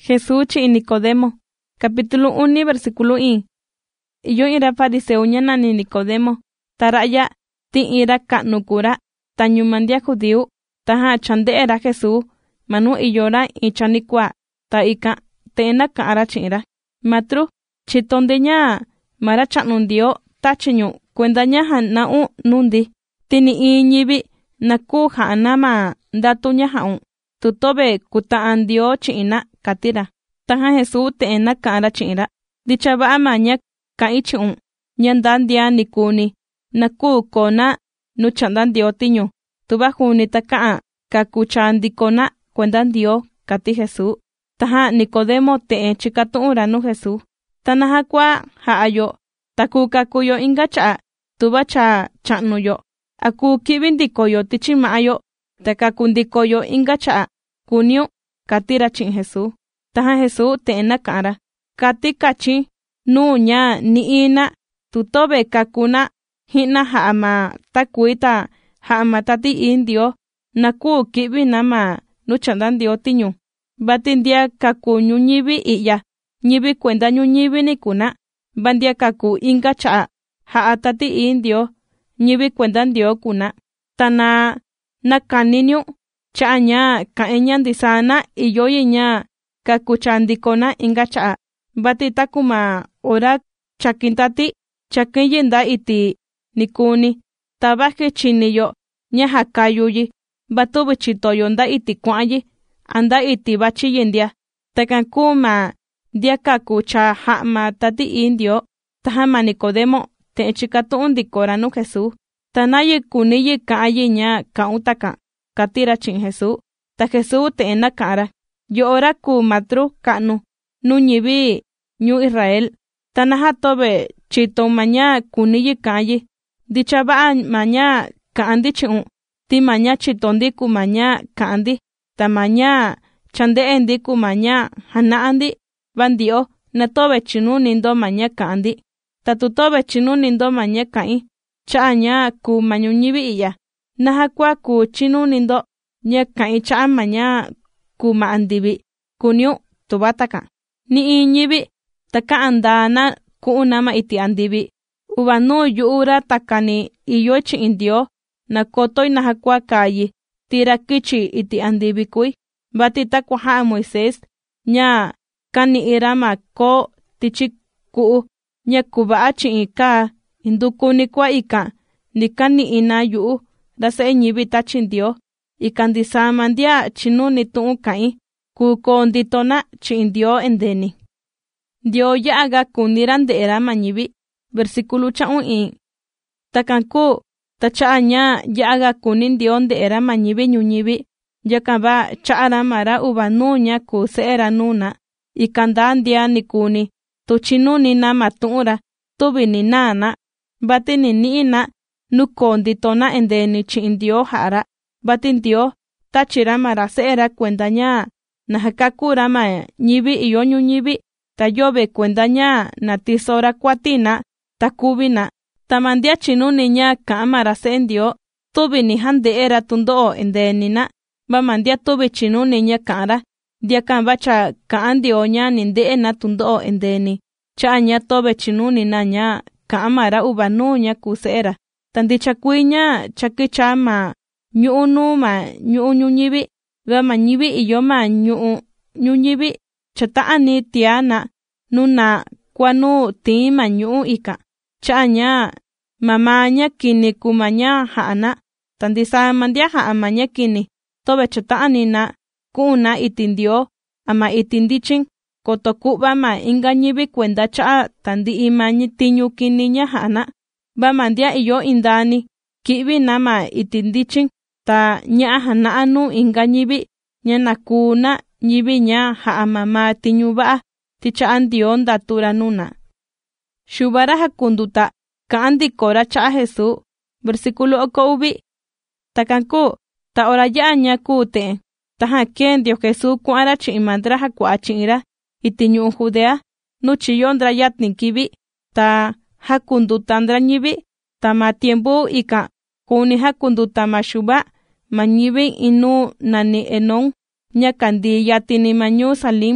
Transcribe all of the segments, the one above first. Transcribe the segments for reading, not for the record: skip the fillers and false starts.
Jesús chi Nicodemo. Capítulo 1, versículo 1. Iyo ira fariseo ñana ni Nicodemo. Taraya ti ira kanukura. Tanyumandia judío. Taha chande era Jesús. Manu iyora ichanikwa. Ta ika teena kaara chira. Matru chitondeña mara chanundio tachiñu cuendaña hanau nundi. Tini iñibi naku hanama datuña haun. Tutobe kutaandio china katira. Taha Jesús teena kaara chira. Dichaba maña kaichun. Ñandandia nikuni. Naku kona nuchandandio tiñu. Tuba juni takaa kakuchandikona cuendandio kati Jesús. Taha Nicodemo te chikatuura nu Jesús. Tanaha kwa haayo. Taku kakuyo ingacha. Tuba cha chanuyo. Aku kibindikoyo tichimaayo. Takakundikoyo ingacha. Kunio katira chin Jesús. Taha Jesús te enakara. Kati kachi nu ña niina. Tutobe kakuna hina haama takuita haama tati indio. Naku kibinama nuchandandio tiñu. Batindia kaku ñuñibi iya. Ñibi cuenta ñuñibi ni kuna. Bandia kaku inga chaa. Haatati indio. Ñibi cuenta ndio kuna. Tana nakaniñu. Chaa ña kaeñan disana iyoyi ña kaku chandikona inga chaa. Batita kuma ora chakintati. Chakiyinda iti nikuni. Tabaje chiniyo. Ña hakayuyi. Batubi chitoyonda iti kuayi. Anda iti bachi yendia. Takankuma dia kakucha hama tati indio. Tahama Nicodemo te chikatu ndikora nu Jesús. Tanaye kuniye kaaye ña kautaka. Katira chin Jesús. Ta Jesús te enakara. Yo ora ku matru kanu. Nu ñibi ñu Israel. Tanaha tobe chito maña kuniye kaaye. Dichaba maña kaandi chun. Ti maña chitondi ku maña kaandi. Tamaña chande endi ku maña hana andi bandio na tobe chinu nindo maña kaandi. Tatutobe chinu nindo maña kai. Chaaña ku mañuñibi iya. Naha kwa ku chinu nindo ña kai chaa maña ku maandibi. Kunyu tubataka. Ni iñibi taka andana ku unama iti andibi. Ubanu yuura takani iyo chi indio. Na kotoy naha kwa kayi. Tira kichi iti andibi kuy. Batita kuha Moisés. Ña kani irama ko tichi kuu. Ña kuba achi ika. Indukuni kwa ika. Nikani ina yu. Dasa ñibi tachindio. Ikandisa mandia chinu ni tuu kai. Kukonditona chi indio endeni. Dio ya aga kunirande era mañibi. Versículo chaun takanku. Tachaaña ya aga kunin dionde era mañibi ñuñibi. Yakaba chaara mara ubanuña ku seera nuna. Ikandandia nikuni. Tuchinu nina matura. Tubi ni nana. Bati ni niina. Nukonditona endeni chindio hara. Bati ndio. Tachira mara seera cuendaña. Nahakakura ma ñibi iyo ñuñibi. Tayobe cuendaña natisora kuatina. Takubina. Tamandia chinu niña kamara sendio. Tubi ni hande era tundo endenina. Bamandia tubi chinu niña kara. Dia kambacha kaandio ña ninde ena tundo endeni. Chaña tobe chinu ninaña kamara ubanuña kusera. Tandicha kuiña chakichama. Nyunu ma nyuñibi. Bama ñibi iyo ma nyuñibi. Chataani tiana. Nuna kwanu tima nyu ika. Chaña mamaña kini kumaña haana. Tandisa mandia haamaña kini. Tobe chataani na kuna itindio. Ama itindichin. Kotokuba ma ingañibi cuenda chaa. Tandi imañi tiñu kiniña haana. Ba mandia iyo indani. Kibi nama itindichin. Ta ña hanaanu ingañibi. Ña nakuna ñibi ña haamama tiñu baa. Tichaan dion datura nuna. Shubara hakunduta. Kaandi kora chaa Jesús. Versículo oko ubi. Takanku. Ta ora ya ña kute. Taha ken dio Jesús kuara chi imandra hakua chinira. Itiñu Judea. Nuchiyondra yatnikibi. Ta hakundutandra ñibi. Tama tiempo ika. Kuni hakunduta mashuba. Mañibi inu nani enon. Ña kandi yatini mañu salim.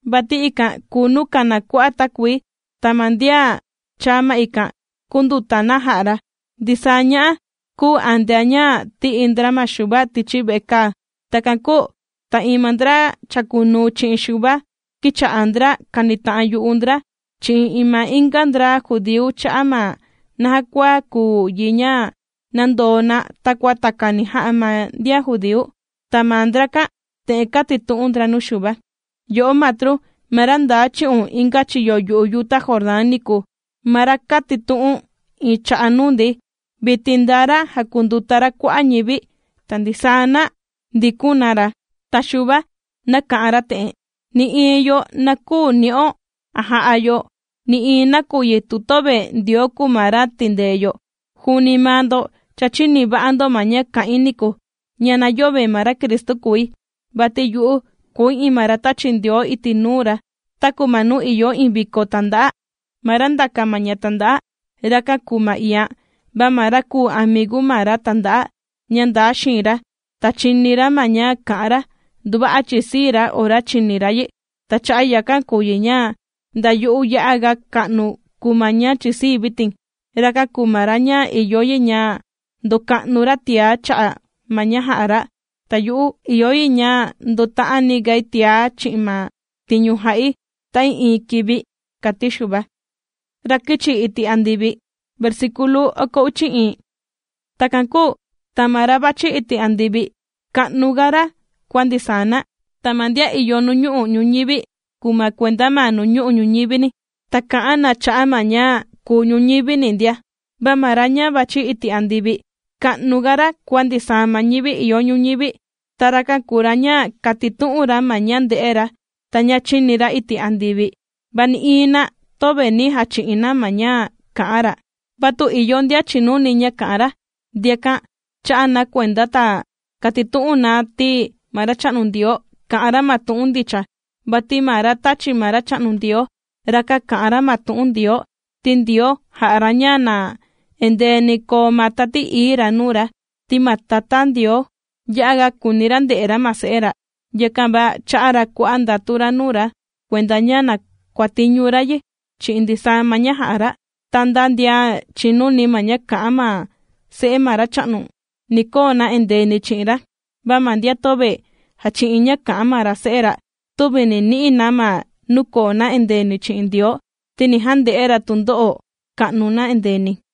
bati ika kunu kana kuata kui, tamandia chama ika kundutana hara, disanya ku andeanya ti indrama shuba tichi beka, takanku ta imandra chakunu chin shuba, kicha andra kanita yu undra, chin ima ingandra judiu chama, nahakwa ku yinya, nandona takwa takani haama dia judiu, tamandraka teka titu undra nu shuba. Yo matru maranda chiun inga chiyo yu yuta jordaniku, maraka titu icha anundi, bitindara hakundutara kwa nyibi, tandisana dikunara, tashuba nakara te, ni iyo naku nio, aha ayo, ni inaku yetutobe dio kumara tindeyo, junimando chachini baando maña kainiku, nyana yobe mara Kristo kui, bate yu kui imarata chindio itinura, takumanu iyo inviko tanda, maranda kamanya tanda, raka kuma iya, ba mara ku amigu mara tanda, nyanda shira, tachinira maña kara, duba achisira ora chinira ye, tachayakan kuyinya, da yu ya aga kanu kumanya chisi biting, raka kumaranya iyo yenya, do kanura tia cha maña hara, tayu iyo yenya do taani gai tia chima, tinyu hai, tai ikibi, katishuba. Rakichi iti andibi, versículo oko uchi takanku, tamarabachi iti andibi, kanugara, kwandisana, tamandia iyo nunyu nyunyibi, kuma kwenda manu nyunyibini, takaana cha maña ku nyunyibini ndia, bamaranya bachi iti andibi, kanugara kwandisama nyibi iyo nyunyibi, taraka kuranya katitura mañande era, tanya chinira iti andibi, baniina tobe ni hachiina maña kaara, batu iyo ndia chinu niña kaara, diaka chaana kwenda ta katituna ti mara chanundio, kaara matundicha, bati mara tachi mara chanundio, raka kaara matundio, tindio haaranya na endeniko matati ira nura, ti matatandio, yaga kunirande era masera, yakamba chaara kuanda tura nura, kwenda nyana kwatinyura ye, chindisa maña hara, tandandia chinu ni maña kama, se mara chanu, nikona endeni chira, ba mandia tobe, hachiinya kama rasera, tobe ni nama nukona endeni chindio, tini hande era tundo, kanuna endeni.